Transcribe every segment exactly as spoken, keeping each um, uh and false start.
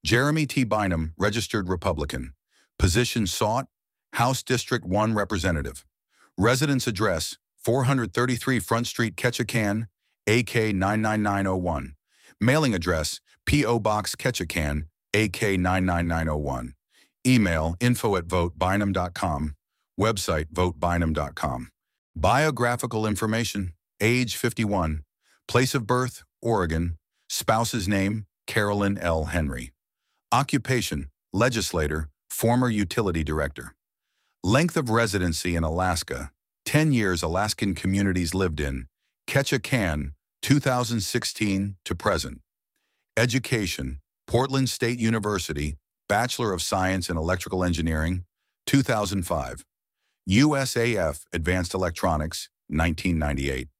Jeremy T. Bynum, Registered Republican. Position sought, House District one Representative. Residence address, four thirty-three Front Street, Ketchikan, A K nine nine nine oh one. Mailing address, P O Box Ketchikan, A K nine nine nine oh one. Email, info at vote bynum dot com. Website, vote bynum dot com. Biographical information, age fifty-one. Place of birth, Oregon. Spouse's name, Carolyn L. Henry. Occupation, legislator, former utility director. Length of residency in Alaska, ten years Alaskan communities lived in, Ketchikan, two thousand sixteen to present. Education, Portland State University, Bachelor of Science in Electrical Engineering, two thousand five. U S A F Advanced Electronics, nineteen ninety-eight.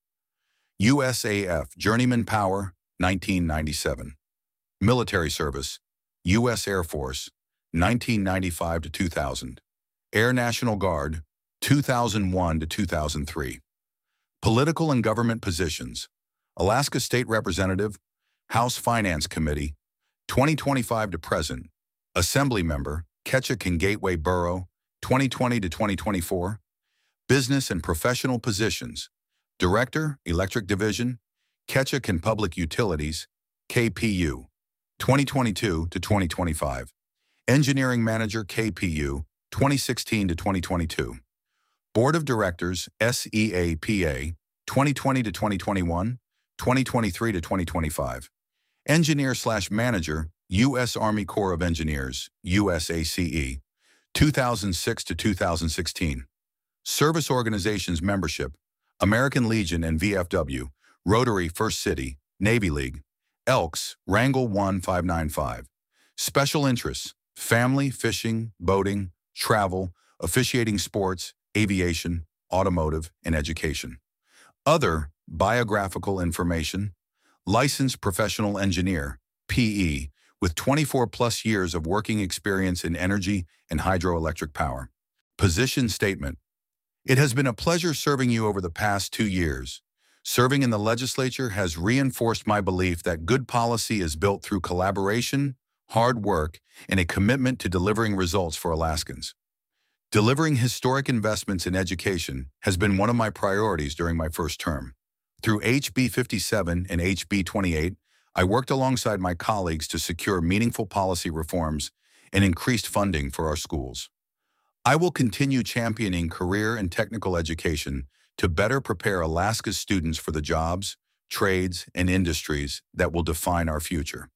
U S A F Journeyman Power, nineteen ninety-seven. Military service, U S Air Force, nineteen ninety-five to two thousand. Air National Guard, two thousand one to two thousand three. Political and government positions, Alaska State Representative, House Finance Committee, twenty twenty-five to present. Assembly Member, Ketchikan Gateway Borough, twenty twenty to twenty twenty-four. Business and professional positions, Director, Electric Division, Ketchikan Public Utilities, K P U, twenty twenty-two to twenty twenty-five. Engineering Manager, K P U, twenty sixteen to twenty twenty-two. Board of Directors, S E A P A, twenty twenty to twenty twenty-one, twenty twenty-three to twenty twenty-five. Engineer slash Manager, U S Army Corps of Engineers, U S A C E, two thousand six to two thousand sixteen. Service Organizations Membership, American Legion and V F W, Rotary First City, Navy League. Elks, Wrangell one five nine five. Special interests, family, fishing, boating, travel, officiating sports, aviation, automotive, and education. Other biographical information, licensed professional engineer, P E, with twenty-four plus years of working experience in energy and hydroelectric power. Position statement. It has been a pleasure serving you over the past two years. Serving in the legislature has reinforced my belief that good policy is built through collaboration, hard work, and a commitment to delivering results for Alaskans. Delivering historic investments in education has been one of my priorities during my first term. Through H B fifty-seven and H B twenty-eight, I worked alongside my colleagues to secure meaningful policy reforms and increased funding for our schools. I will continue championing career and technical education to better prepare Alaska's students for the jobs, trades, and industries that will define our future.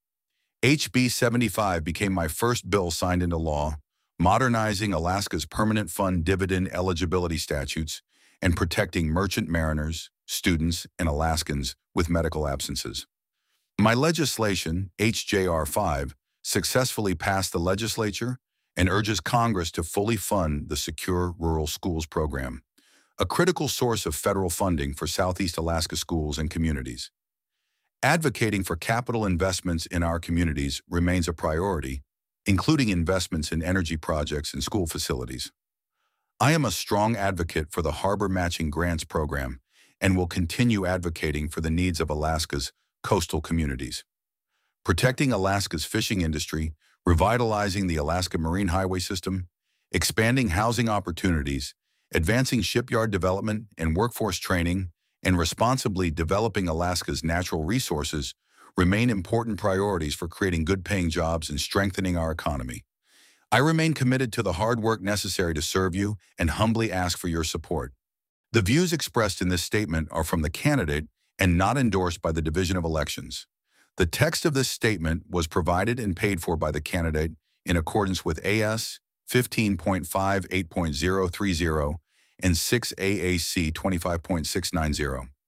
H B seventy-five became my first bill signed into law, modernizing Alaska's permanent fund dividend eligibility statutes and protecting merchant mariners, students, and Alaskans with medical absences. My legislation, H J R five, successfully passed the legislature and urges Congress to fully fund the Secure Rural Schools program, a critical source of federal funding for Southeast Alaska schools and communities. Advocating for capital investments in our communities remains a priority, including investments in energy projects and school facilities. I am a strong advocate for the Harbor Matching Grants program and will continue advocating for the needs of Alaska's coastal communities. Protecting Alaska's fishing industry, revitalizing the Alaska Marine Highway System, expanding housing opportunities, advancing shipyard development and workforce training, and responsibly developing Alaska's natural resources remain important priorities for creating good-paying jobs and strengthening our economy. I remain committed to the hard work necessary to serve you and humbly ask for your support. The views expressed in this statement are from the candidate and not endorsed by the Division of Elections. The text of this statement was provided and paid for by the candidate in accordance with A S fifteen point five eight point zero three zero and six A A C twenty-five point six nine zero.